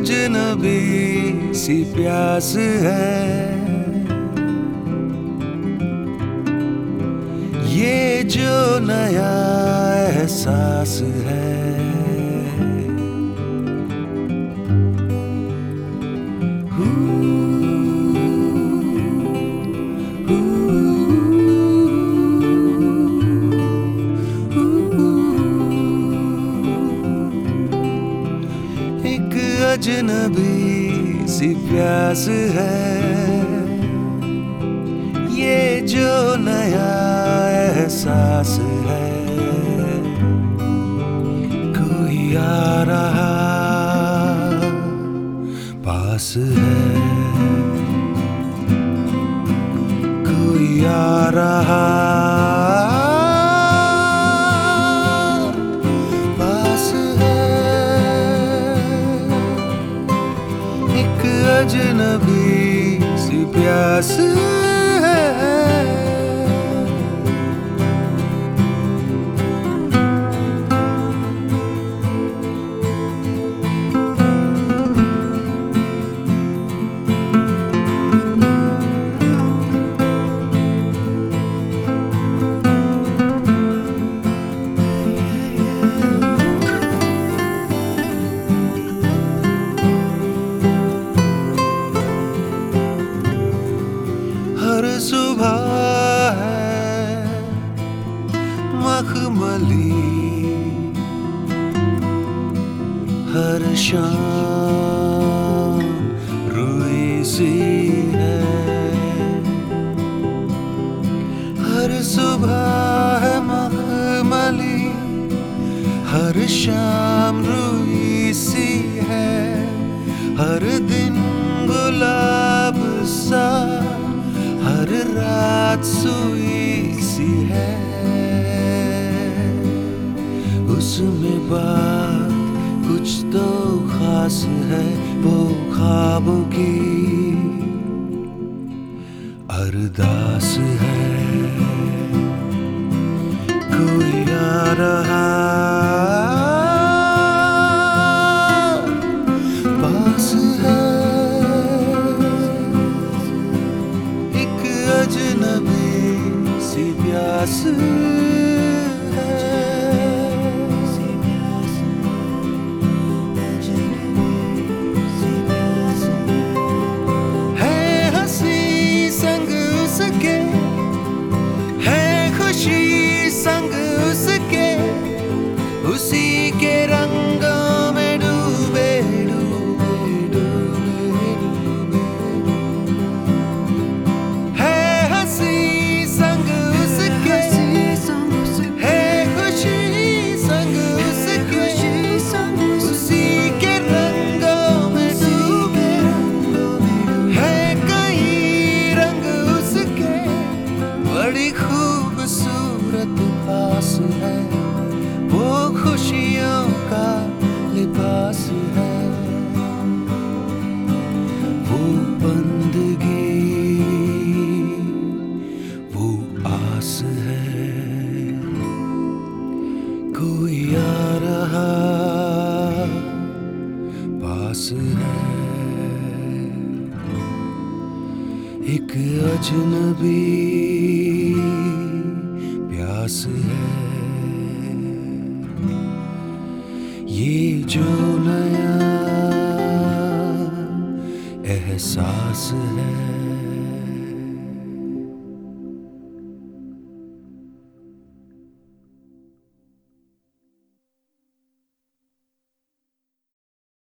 अजनबी सी प्यास है, ये जो नया एहसास है। एक अजनबी सी प्यास है, ये जो नया एहसास है। कोई आ रहा पास है, कोई आ रहा पास है। एक अजनबी सी प्यास है। हर सुबह है मखमली, हर शाम रुई सी है। हर सुबह है मखमली, हर शाम रुई सी है। हर दिन गुलाब सा, हर रात सुई सी है। उसमें बात कुछ तो खास है, वो ख्वाबों की अरदास है। कोई आ रहा पास है। अजनबी सी प्यास है। हंसी संग उसके, है खुशी संग उसके, उसी के रंगों में डूबे डूबे डूबे डूबे। बड़ी खूबसूरत पास है, वो खुशियों का लिबास है। वो बंदगी, वो आस है। कोई आ रहा पास है। एक अजनबी प्यास है, ये जो नया एहसास है।